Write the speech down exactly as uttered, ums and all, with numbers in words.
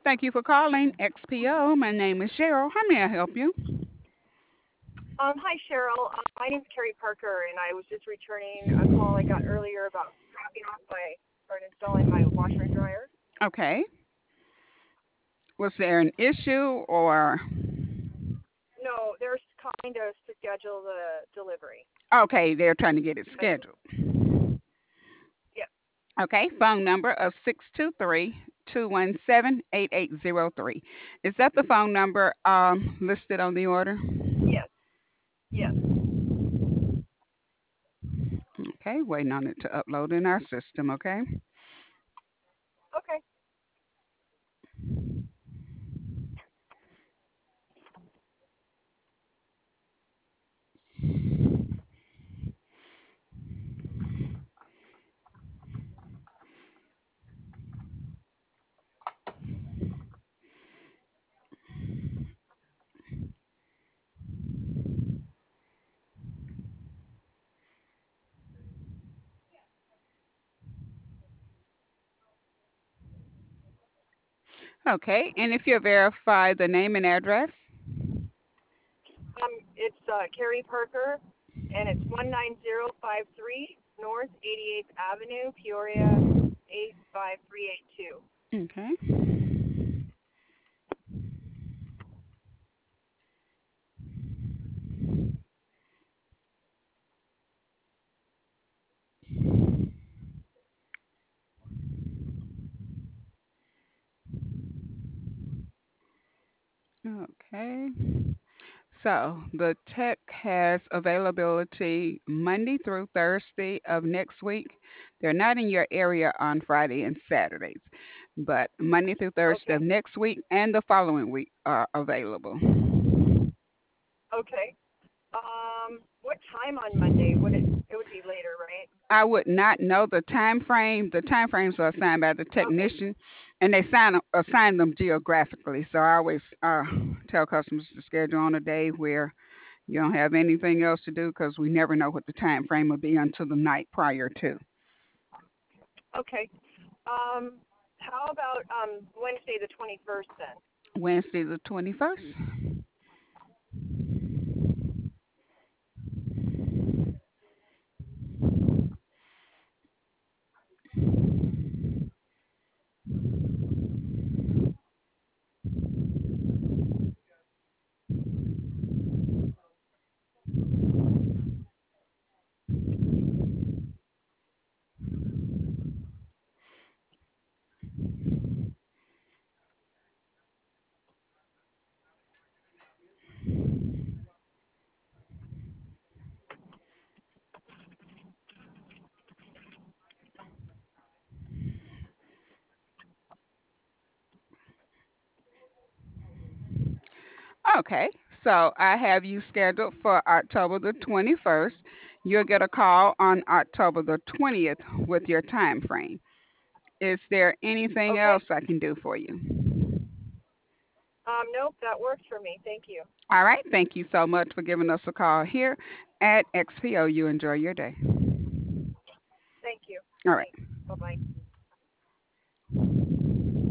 Thank you for calling X P O. My name is Cheryl. How may I help you? Um, hi, Cheryl. Um, my name's Carrie Parker, and I was just returning a call I got earlier about dropping off my or installing my washer and dryer. Okay. Was there an issue or? No, they're calling to to schedule the delivery. Okay, they're trying to get it That's scheduled. yeah. Okay, phone number of six two three, two one seven, eight eight zero three. Is that the phone number um, listed on the order? Yes. Yes. Okay, waiting on it to upload in our system, okay? Okay. Okay, and if you verify the name and address? Um, it's uh, Carrie Parker, and it's one nine zero five three North eighty-eighth Avenue, Peoria, eight five three eight two. Okay. Okay. So the tech has availability Monday through Thursday of next week. They're not in your area on Friday and Saturdays, but Monday through Thursday of Okay. next week and the following week are available. Okay. Um, what time on Monday? Would it? It would be later, right? I would not know the time frame. The time frames are assigned by the Okay. technician, and they sign assign them geographically. So I always uh, tell customers to schedule on a day where you don't have anything else to do because we never know what the time frame will be until the night prior to. Okay. Um, how about um, Wednesday the twenty-first then? Wednesday the twenty-first. Okay, so I have you scheduled for October the twenty-first. You'll get a call on October the twentieth with your time frame. Is there anything Okay. else I can do for you? Um, nope, that works for me. Thank you. All right, thank you so much for giving us a call here at X P O. You enjoy your day. Thank you. All right. Thanks. Bye bye.